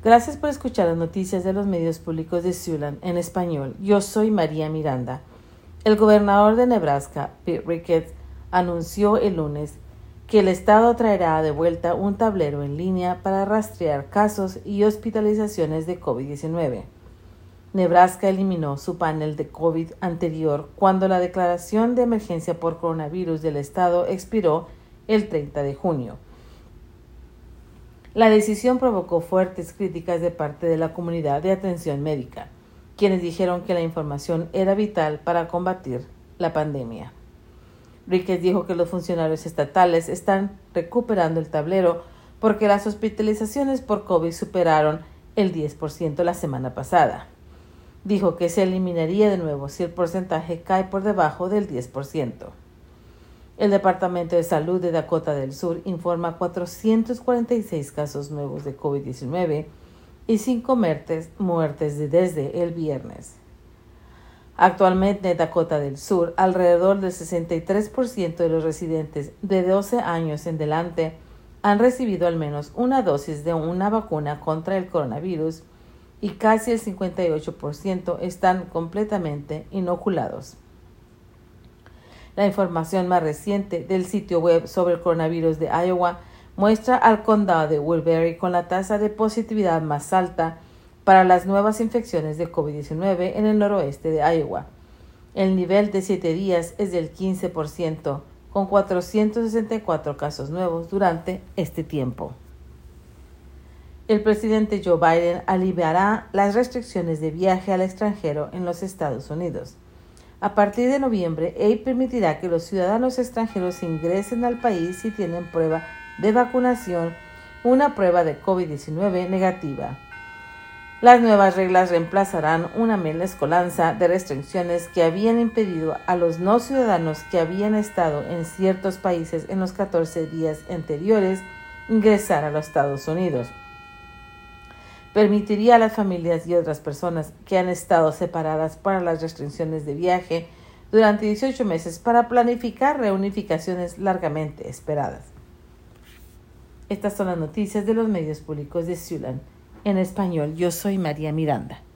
Gracias por escuchar las noticias de los medios públicos de Siouxland en español. Yo soy María Miranda. El gobernador de Nebraska, Pete Ricketts, anunció el lunes que el estado traerá de vuelta un tablero en línea para rastrear casos y hospitalizaciones de COVID-19. Nebraska eliminó su panel de COVID anterior cuando la declaración de emergencia por coronavirus del estado expiró el 30 de junio. La decisión provocó fuertes críticas de parte de la comunidad de atención médica, quienes dijeron que la información era vital para combatir la pandemia. Ricketts dijo que los funcionarios estatales están recuperando el tablero porque las hospitalizaciones por COVID superaron el 10% la semana pasada. Dijo que se eliminaría de nuevo si el porcentaje cae por debajo del 10%. El Departamento de Salud de Dakota del Sur informa 446 casos nuevos de COVID-19 y 5 muertes desde el viernes. Actualmente en Dakota del Sur, alrededor del 63% de los residentes de 12 años en delante han recibido al menos una dosis de una vacuna contra el coronavirus y casi el 58% están completamente inoculados. La información más reciente del sitio web sobre el coronavirus de Iowa muestra al condado de Woodbury con la tasa de positividad más alta para las nuevas infecciones de COVID-19 en el noroeste de Iowa. El nivel de 7 días es del 15%, con 464 casos nuevos durante este tiempo. El presidente Joe Biden aliviará las restricciones de viaje al extranjero en los Estados Unidos. A partir de noviembre, él permitirá que los ciudadanos extranjeros ingresen al país si tienen prueba de vacunación o una prueba de COVID-19 negativa. Las nuevas reglas reemplazarán una mezcolanza de restricciones que habían impedido a los no ciudadanos que habían estado en ciertos países en los 14 días anteriores ingresar a los Estados Unidos. Permitiría a las familias y otras personas que han estado separadas para las restricciones de viaje durante 18 meses para planificar reunificaciones largamente esperadas. Estas son las noticias de los medios públicos de Siouxland. En español, yo soy María Miranda.